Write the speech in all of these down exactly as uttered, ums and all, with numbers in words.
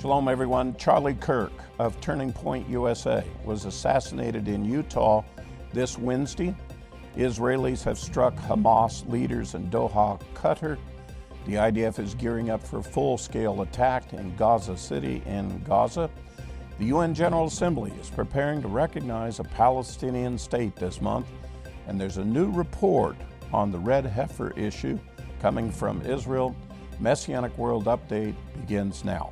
Shalom, everyone. Charlie Kirk of Turning Point U S A was assassinated in Utah this Wednesday. Israelis have struck Hamas leaders in Doha, Qatar. The I D F is gearing up for a full-scale attack in Gaza City in Gaza. The U N General Assembly is preparing to recognize a Palestinian state this month, and there's a new report on the red heifer issue coming from Israel. Messianic World Update begins now.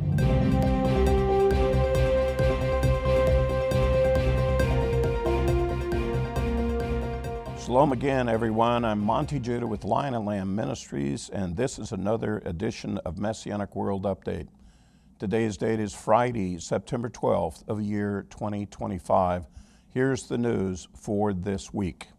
Shalom again, everyone. I'm Monty Judah with Lion and Lamb Ministries, and this is another edition of Messianic World Update. Today's date is Friday, September twelfth of the year twenty twenty-five. Here's the news for this week.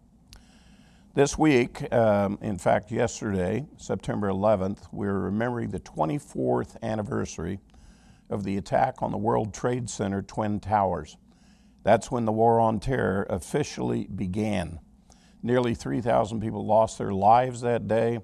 This week, um, in fact, yesterday, September eleventh, we're remembering the twenty-fourth anniversary of the attack on the World Trade Center Twin Towers. That's when the War on Terror officially began. Nearly three thousand people lost their lives that day,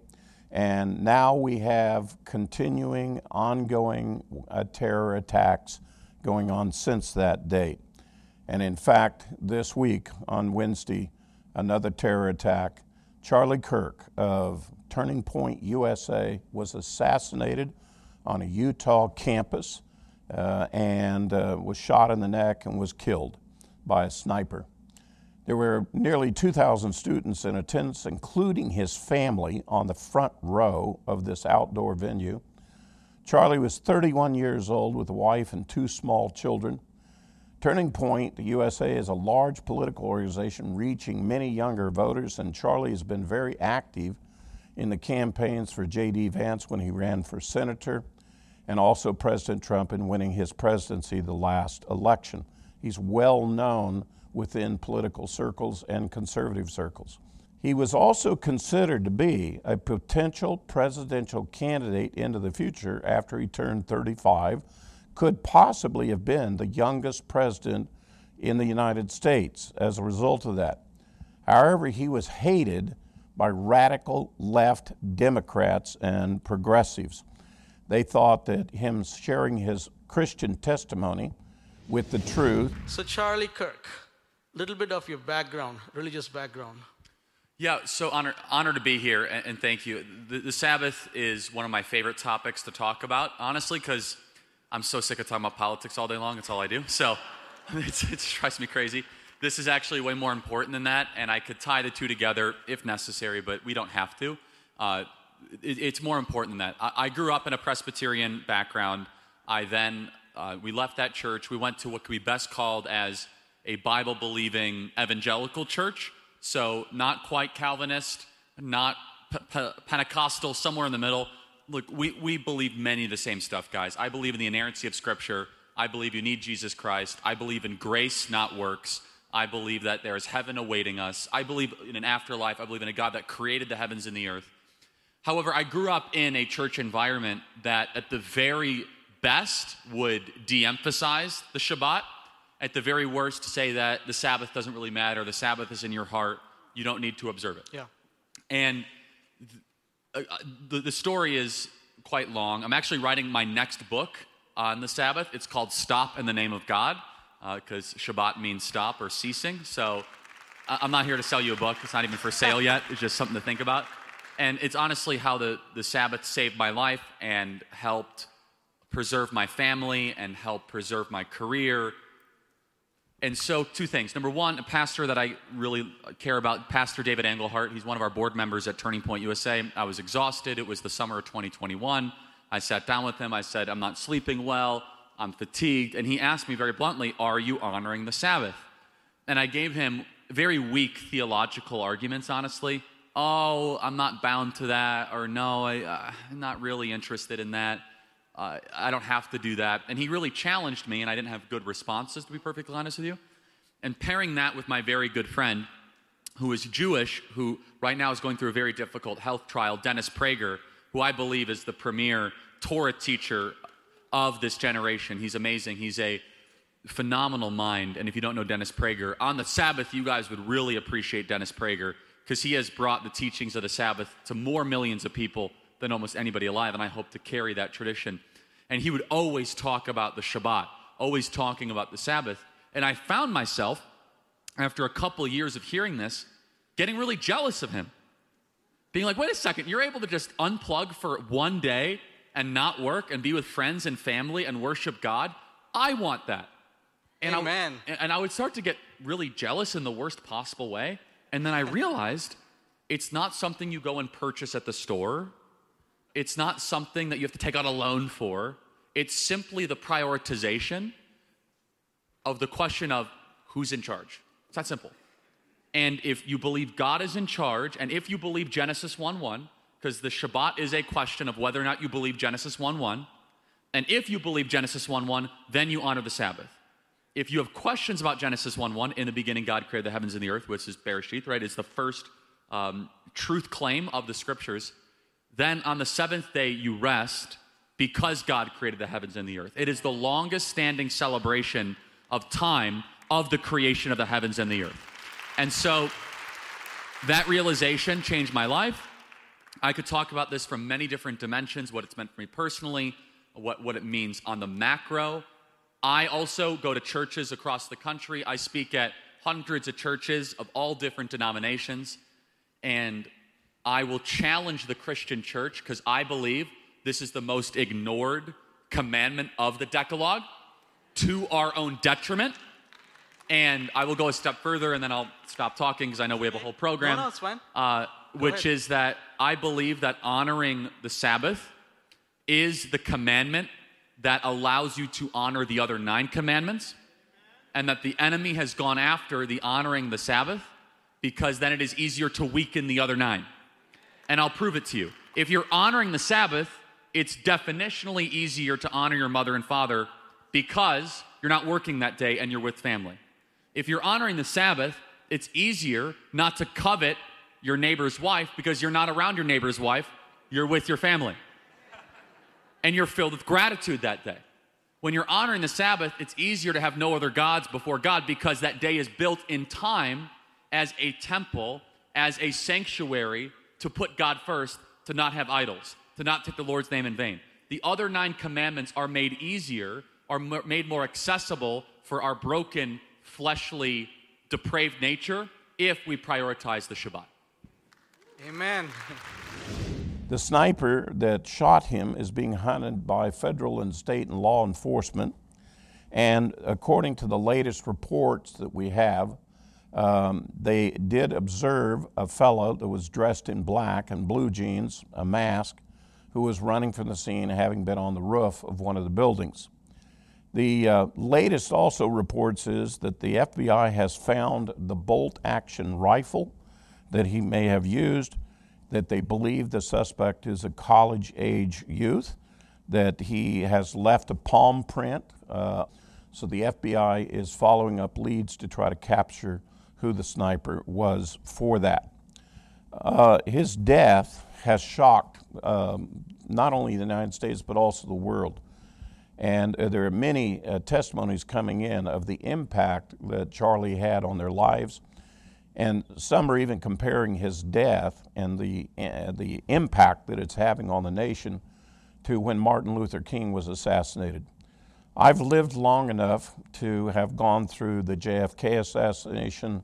and now we have continuing, ongoing uh, terror attacks going on since that date. And in fact, this week, on Wednesday, another terror attack. Charlie Kirk of Turning Point U S A was assassinated on a Utah campus uh, and uh, was shot in the neck and was killed by a sniper. There were nearly two thousand students in attendance, including his family, on the front row of this outdoor venue. Charlie was thirty-one years old with a wife and two small children. Turning Point U S A is a large political organization reaching many younger voters, and Charlie has been very active in the campaigns for J D Vance when he ran for senator, and also President Trump in winning his presidency the last election. He's well known within political circles and conservative circles. He was also considered to be a potential presidential candidate into the future after he turned thirty-five, could possibly have been the youngest president in the United States as a result of that. However, he was hated by radical left Democrats and progressives. They thought that him sharing his Christian testimony with the truth. So Charlie Kirk, little bit of your background, religious background. Yeah, so honor, honor to be here, and, and thank you. The, the Sabbath is one of my favorite topics to talk about, honestly, because I'm so sick of talking about politics all day long. It's all I do. So it's, it drives me crazy. This is actually way more important than that, and I could tie the two together if necessary, but we don't have to. Uh, it, it's more important than that. I, I grew up in a Presbyterian background. I then, uh, we left that church. We went to what could be best called as a Bible-believing evangelical church. So not quite Calvinist, not P- P- Pentecostal, somewhere in the middle. Look, we, we believe many of the same stuff, guys. I believe in the inerrancy of Scripture. I believe you need Jesus Christ. I believe in grace, not works. I believe that there is heaven awaiting us. I believe in an afterlife. I believe in a God that created the heavens and the earth. However, I grew up in a church environment that at the very best would de-emphasize the Shabbat. At the very worst, say that the Sabbath doesn't really matter. The Sabbath is in your heart. You don't need to observe it. Yeah. And Uh, the, the story is quite long. I'm actually writing my next book on the Sabbath. It's called Stop in the Name of God, because uh, Shabbat means stop or ceasing. So I, I'm not here to sell you a book. It's not even for sale yet. It's just something to think about. And it's honestly how the, the Sabbath saved my life and helped preserve my family and helped preserve my career. And so two things. Number one, a pastor that I really care about, Pastor David Engelhardt. He's one of our board members at Turning Point U S A. I was exhausted. It was the summer of twenty twenty-one. I sat down with him. I said, I'm not sleeping well. I'm fatigued. And he asked me very bluntly, are you honoring the Sabbath? And I gave him very weak theological arguments, honestly. Oh, I'm not bound to that. Or no, I, uh, I'm not really interested in that. Uh, I don't have to do that. And he really challenged me, and I didn't have good responses, to be perfectly honest with you. And pairing that with my very good friend, who is Jewish, who right now is going through a very difficult health trial, Dennis Prager, who I believe is the premier Torah teacher of this generation. He's amazing. He's a phenomenal mind. And if you don't know Dennis Prager, on the Sabbath, you guys would really appreciate Dennis Prager, because he has brought the teachings of the Sabbath to more millions of people than almost anybody alive, and I hope to carry that tradition. And he would always talk about the Shabbat, always talking about the Sabbath. And I found myself, after a couple of years of hearing this, getting really jealous of him. Being like, wait a second, you're able to just unplug for one day and not work and be with friends and family and worship God? I want that. And Amen. I, and I would start to get really jealous in the worst possible way. And then I realized it's not something you go and purchase at the store. It's not something that you have to take out a loan for. It's simply the prioritization of the question of who's in charge. It's that simple. And if you believe God is in charge, and if you believe Genesis one one, because the Shabbat is a question of whether or not you believe Genesis one one, and if you believe Genesis one one, then you honor the Sabbath. If you have questions about Genesis one one, in the beginning God created the heavens and the earth, which is Bereshith, right? It's the first um, truth claim of the scriptures. Then on the seventh day you rest because God created the heavens and the earth. It is the longest standing celebration of time of the creation of the heavens and the earth. And so that realization changed my life. I could talk about this from many different dimensions, what it's meant for me personally, what, what it means on the macro. I also go to churches across the country. I speak at hundreds of churches of all different denominations. And I will challenge the Christian church because I believe this is the most ignored commandment of the Decalogue to our own detriment. And I will go a step further and then I'll stop talking because I know we have a whole program. No, no, it's fine. Uh, which ahead. is that I believe that honoring the Sabbath is the commandment that allows you to honor the other nine commandments, and that the enemy has gone after the honoring the Sabbath because then it is easier to weaken the other nine. And I'll prove it to you. If you're honoring the Sabbath, it's definitionally easier to honor your mother and father because you're not working that day and you're with family. If you're honoring the Sabbath, it's easier not to covet your neighbor's wife because you're not around your neighbor's wife, you're with your family. And you're filled with gratitude that day. When you're honoring the Sabbath, it's easier to have no other gods before God because that day is built in time as a temple, as a sanctuary to put God first, to not have idols, to not take the Lord's name in vain. The other nine commandments are made easier, are m- made more accessible for our broken, fleshly, depraved nature if we prioritize the Shabbat. Amen. The sniper that shot him is being hunted by federal and state and law enforcement. And according to the latest reports that we have, um, they did observe a fellow that was dressed in black and blue jeans, a mask, who was running from the scene having been on the roof of one of the buildings. The uh, latest also reports is that the F B I has found the bolt-action rifle that he may have used, that they believe the suspect is a college-age youth, that he has left a palm print. Uh, so the F B I is following up leads to try to capture who the sniper was for that. Uh, his death has shocked um, not only the United States but also the world. And uh, there are many uh, testimonies coming in of the impact that Charlie had on their lives. And some are even comparing his death and the, uh, the impact that it's having on the nation to when Martin Luther King was assassinated. I've lived long enough to have gone through the J F K assassination.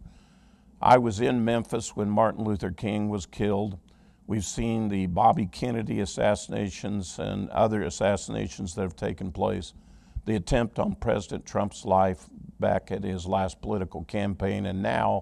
I was in Memphis when Martin Luther King was killed. We've seen the Bobby Kennedy assassinations and other assassinations that have taken place. The attempt on President Trump's life back at his last political campaign, and now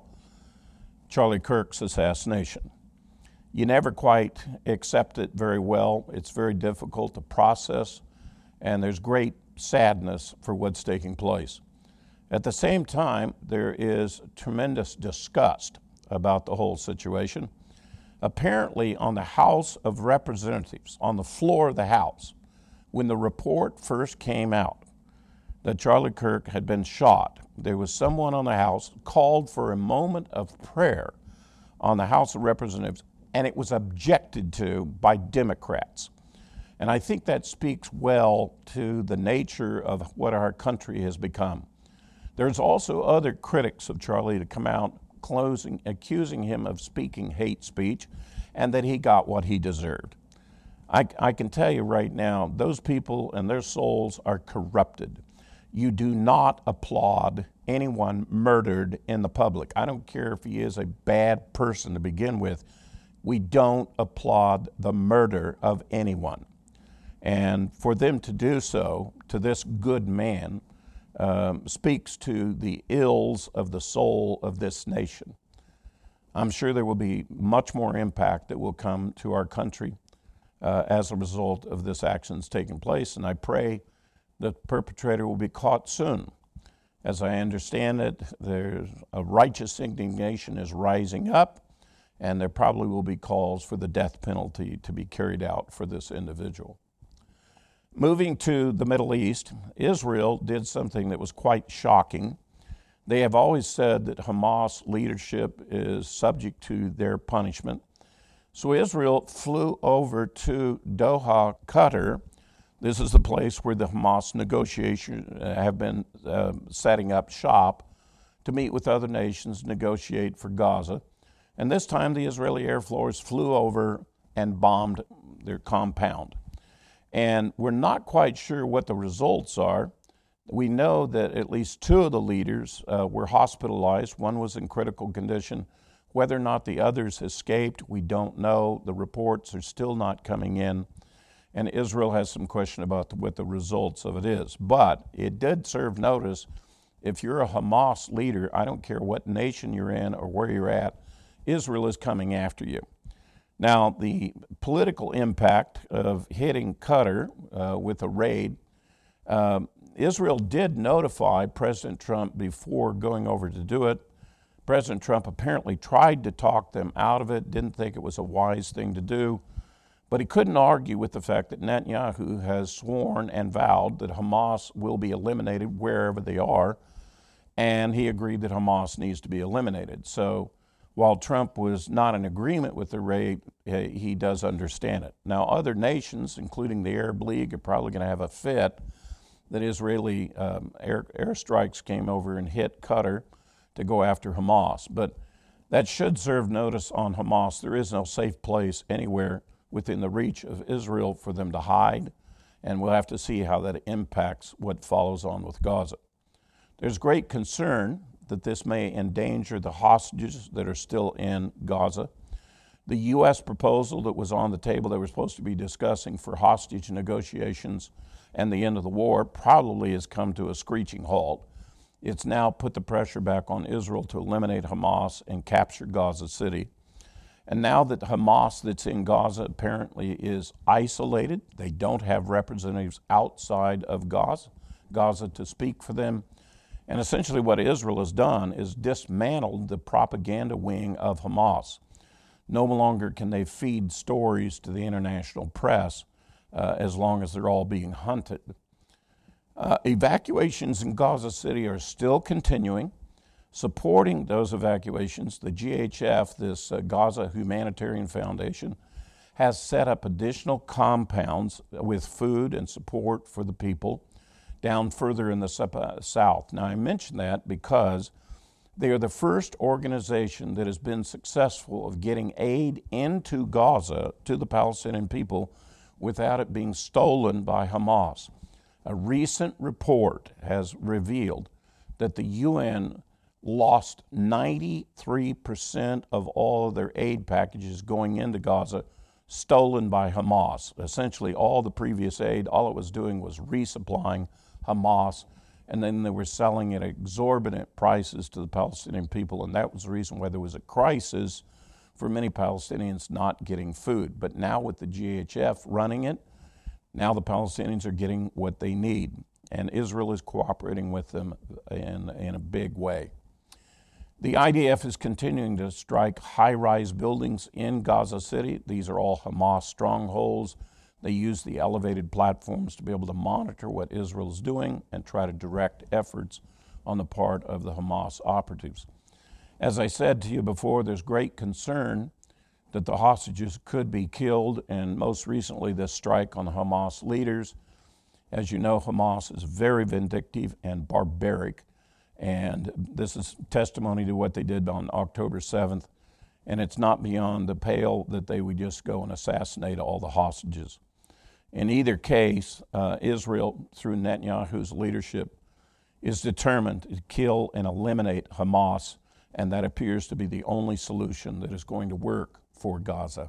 Charlie Kirk's assassination. You never quite accept it very well. It's very difficult to process, and there's great sadness for what's taking place. At the same time, there is tremendous disgust about the whole situation. Apparently, on the House of Representatives, on the floor of the House, when the report first came out that Charlie Kirk had been shot, there was someone on the House called for a moment of prayer on the House of Representatives, and it was objected to by Democrats. And I think that speaks well to the nature of what our country has become. There's also other critics of Charlie to come out closing, accusing him of speaking hate speech and that he got what he deserved. I, I can tell you right now, those people and their souls are corrupted. You do not applaud anyone murdered in the public. I don't care if he is a bad person to begin with. We don't applaud the murder of anyone. And for them to do so to this good man um, speaks to the ills of the soul of this nation. I'm sure there will be much more impact that will come to our country uh, as a result of this actions taking place, and I pray the perpetrator will be caught soon. As I understand it, there's a righteous indignation is rising up, and there probably will be calls for the death penalty to be carried out for this individual. Moving to the Middle East, Israel did something that was quite shocking. They have always said that Hamas leadership is subject to their punishment. So Israel flew over to Doha, Qatar. This is the place where the Hamas negotiations have been uh, setting up shop to meet with other nations, negotiate for Gaza. And this time the Israeli Air Force flew over and bombed their compound. And we're not quite sure what the results are. We know that at least two of the leaders uh, were hospitalized. One was in critical condition. Whether or not the others escaped, we don't know. The reports are still not coming in. And Israel has some question about the, what the results of it is. But it did serve notice. If you're a Hamas leader, I don't care what nation you're in or where you're at, Israel is coming after you. Now, the political impact of hitting Qatar uh, with a raid, um, Israel did notify President Trump before going over to do it. President Trump apparently tried to talk them out of it, didn't think it was a wise thing to do, but he couldn't argue with the fact that Netanyahu has sworn and vowed that Hamas will be eliminated wherever they are, and he agreed that Hamas needs to be eliminated. So while Trump was not in agreement with the raid, he does understand it. Now, other nations, including the Arab League, are probably going to have a fit that Israeli um, air, airstrikes came over and hit Qatar to go after Hamas. But that should serve notice on Hamas. There is no safe place anywhere within the reach of Israel for them to hide, and we'll have to see how that impacts what follows on with Gaza. There's great concern that this may endanger the hostages that are still in Gaza. The U S proposal that was on the table they were supposed to be discussing for hostage negotiations and the end of the war probably has come to a screeching halt. It's now put the pressure back on Israel to eliminate Hamas and capture Gaza City. And now that Hamas that's in Gaza apparently is isolated, they don't have representatives outside of Gaza, Gaza to speak for them. And essentially what Israel has done is dismantled the propaganda wing of Hamas. No longer can they feed stories to the international press uh, as long as they're all being hunted. Uh, evacuations in Gaza City are still continuing. Supporting those evacuations, the G H F, this uh, Gaza Humanitarian Foundation, has set up additional compounds with food and support for the people down further in the south. Now, I mention that because they are the first organization that has been successful of getting aid into Gaza to the Palestinian people without it being stolen by Hamas. A recent report has revealed that the U N lost ninety-three percent of all of their aid packages going into Gaza stolen by Hamas. Essentially, all the previous aid, all it was doing was resupplying Hamas, and then they were selling at exorbitant prices to the Palestinian people, and that was the reason why there was a crisis for many Palestinians not getting food. But now with the G H F running it, now the Palestinians are getting what they need, and Israel is cooperating with them in, in a big way. The I D F is continuing to strike high-rise buildings in Gaza City. These are all Hamas strongholds. They use the elevated platforms to be able to monitor what Israel is doing and try to direct efforts on the part of the Hamas operatives. As I said to you before, there's great concern that the hostages could be killed, and most recently this strike on the Hamas leaders. As you know, Hamas is very vindictive and barbaric, and this is testimony to what they did on October seventh. and it's not beyond the pale that they would just go and assassinate all the hostages. In either case, uh, Israel, through Netanyahu's leadership, is determined to kill and eliminate Hamas, and that appears to be the only solution that is going to work for Gaza.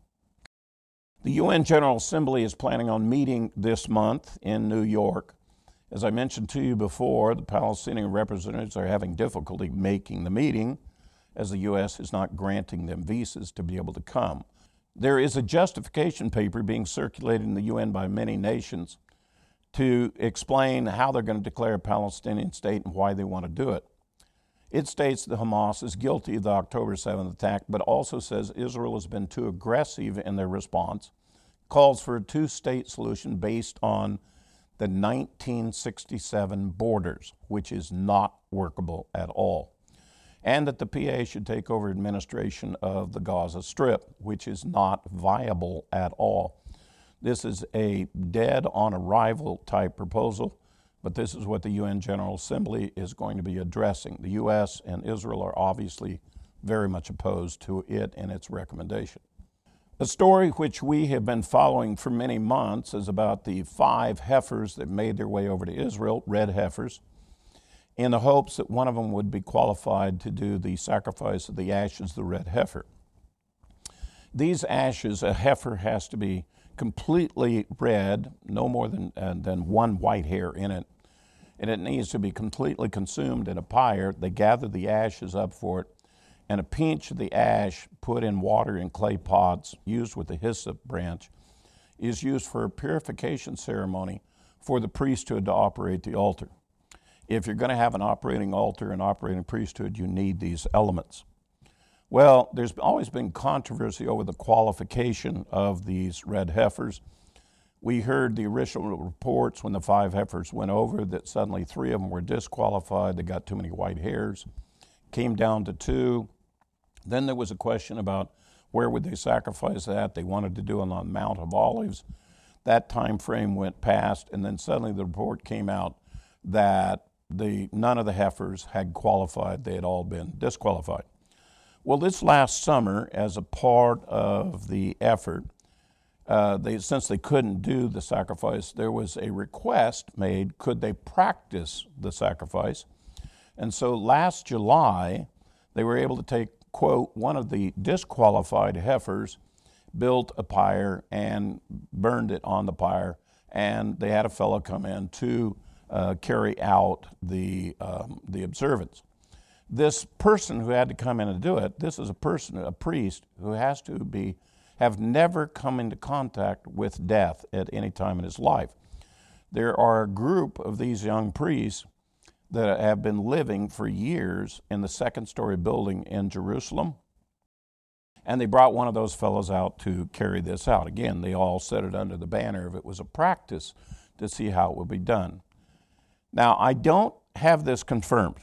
The U N General Assembly is planning on meeting this month in New York. As I mentioned to you before, the Palestinian representatives are having difficulty making the meeting, as the U S is not granting them visas to be able to come. There is a justification paper being circulated in the U N by many nations to explain how they're going to declare a Palestinian state and why they want to do it. It states that Hamas is guilty of the October seventh attack, but also says Israel has been too aggressive in their response, calls for a two-state solution based on the nineteen sixty-seven borders, which is not workable at all, and that the P A should take over administration of the Gaza Strip, which is not viable at all. This is a dead-on-arrival type proposal, but this is what the U N General Assembly is going to be addressing. The U S and Israel are obviously very much opposed to it and its recommendation. A story which we have been following for many months is about the five heifers that made their way over to Israel, red heifers, in the hopes that one of them would be qualified to do the sacrifice of the ashes of the red heifer. These ashes, a heifer has to be completely red, no more than, uh, than one white hair in it, and it needs to be completely consumed in a pyre. They gather the ashes up for it, and a pinch of the ash put in water in clay pots used with the hyssop branch is used for a purification ceremony for the priesthood to operate the altar. If you're going to have an operating altar and operating priesthood, you need these elements. Well, there's always been controversy over the qualification of these red heifers. We heard the original reports when the five heifers went over that suddenly three of them were disqualified. They got too many white hairs. Came down to two. Then there was a question about where would they sacrifice that. They wanted to do it on the Mount of Olives. That time frame went past, and then suddenly the report came out that the none of the heifers had qualified. They had all been disqualified. Well, this last summer, as a part of the effort, uh, they, since they couldn't do the sacrifice, there was a request made, could they practice the sacrifice? And so last July, they were able to take, quote, one of the disqualified heifers, built a pyre and burned it on the pyre, and they had a fellow come in to uh, carry out the, um, the observance. This person who had to come in and do it, this is a person, a priest, who has to be, have never come into contact with death at any time in his life. There are a group of these young priests that have been living for years in the second story building in Jerusalem, and they brought one of those fellows out to carry this out. Again, they all set it under the banner of it was a practice to see how it would be done. Now, I don't have this confirmed,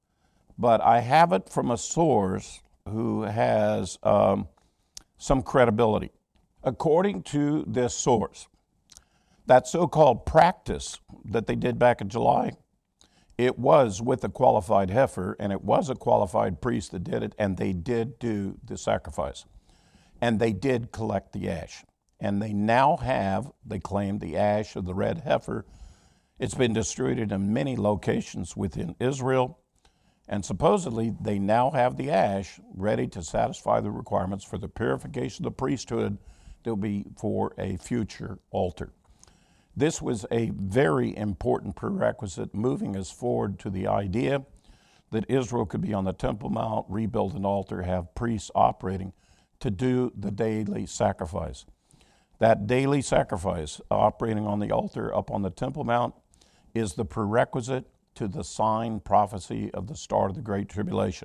but I have it from a source who has um, some credibility. According to this source, that so-called practice that they did back in July, it was with a qualified heifer, and it was a qualified priest that did it, and they did do the sacrifice. And they did collect the ash. And they now have, they claim, the ash of the red heifer. It's been distributed in many locations within Israel, and supposedly they now have the ash ready to satisfy the requirements for the purification of the priesthood that will be for a future altar. This was a very important prerequisite moving us forward to the idea that Israel could be on the Temple Mount, rebuild an altar, have priests operating to do the daily sacrifice. That daily sacrifice operating on the altar up on the Temple Mount is the prerequisite to the sign prophecy of the start of the Great Tribulation.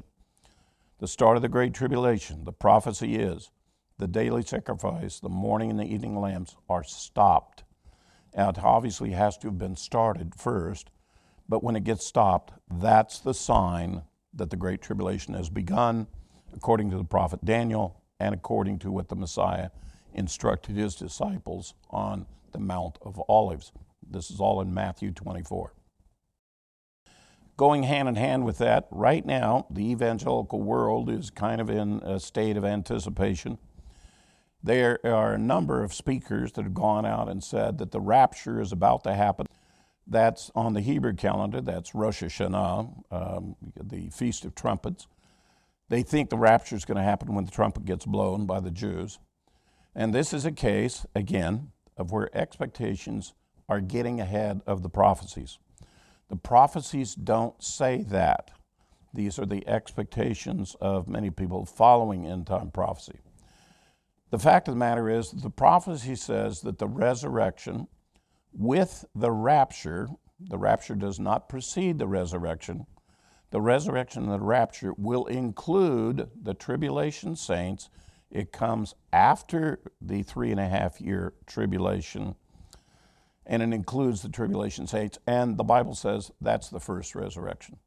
The start of the Great Tribulation, the prophecy is the daily sacrifice, the morning and the evening lambs are stopped. And it obviously has to have been started first, but when it gets stopped, that's the sign that the Great Tribulation has begun, according to the prophet Daniel and according to what the Messiah instructed his disciples on the Mount of Olives. This is all in Matthew twenty-four. Going hand in hand with that, right now, the evangelical world is kind of in a state of anticipation. There are a number of speakers that have gone out and said that the rapture is about to happen. That's on the Hebrew calendar, that's Rosh Hashanah, um, the Feast of Trumpets. They think the rapture is going to happen when the trumpet gets blown by the Jews. And this is a case, again, of where expectations are getting ahead of the prophecies. The prophecies don't say that. These are the expectations of many people following end-time prophecy. The fact of the matter is that the prophecy says that the resurrection with the rapture, the rapture does not precede the resurrection, the resurrection and the rapture will include the tribulation saints. It comes after the three and a half year tribulation, and it includes the tribulation saints, and the Bible says that's the first resurrection.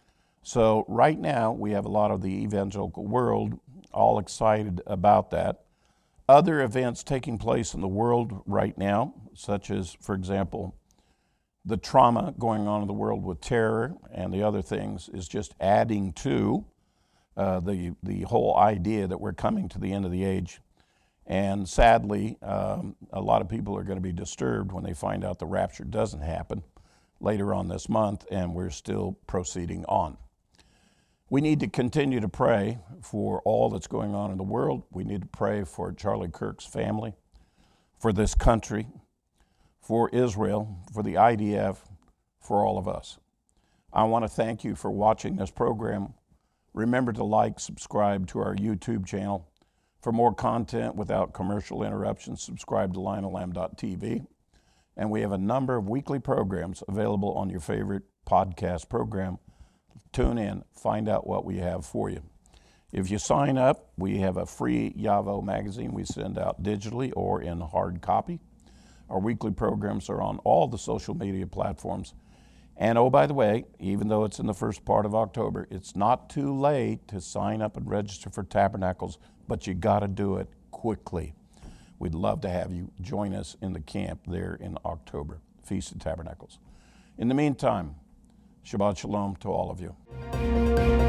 So right now we have a lot of the evangelical world all excited about that. Other events taking place in the world right now, such as, for example, the trauma going on in the world with terror and the other things, is just adding to uh, the, the whole idea that we're coming to the end of the age. And sadly, um, a lot of people are going to be disturbed when they find out the rapture doesn't happen later on this month and we're still proceeding on. We need to continue to pray for all that's going on in the world. We need to pray for Charlie Kirk's family, for this country, for Israel, for the I D F, for all of us. I want to thank you for watching this program. Remember to like, subscribe to our YouTube channel. For more content without commercial interruptions, subscribe to lion and lamb dot t v. And we have a number of weekly programs available on your favorite podcast program. Tune in, find out what we have for you. If you sign up, we have a free Yavo magazine we send out digitally or in hard copy. Our weekly programs are on all the social media platforms. And oh, by the way, even though it's in the first part of October, it's not too late to sign up and register for Tabernacles, but you got to do it quickly. We'd love to have you join us in the camp there in October, Feast of Tabernacles. In the meantime, Shabbat Shalom to all of you.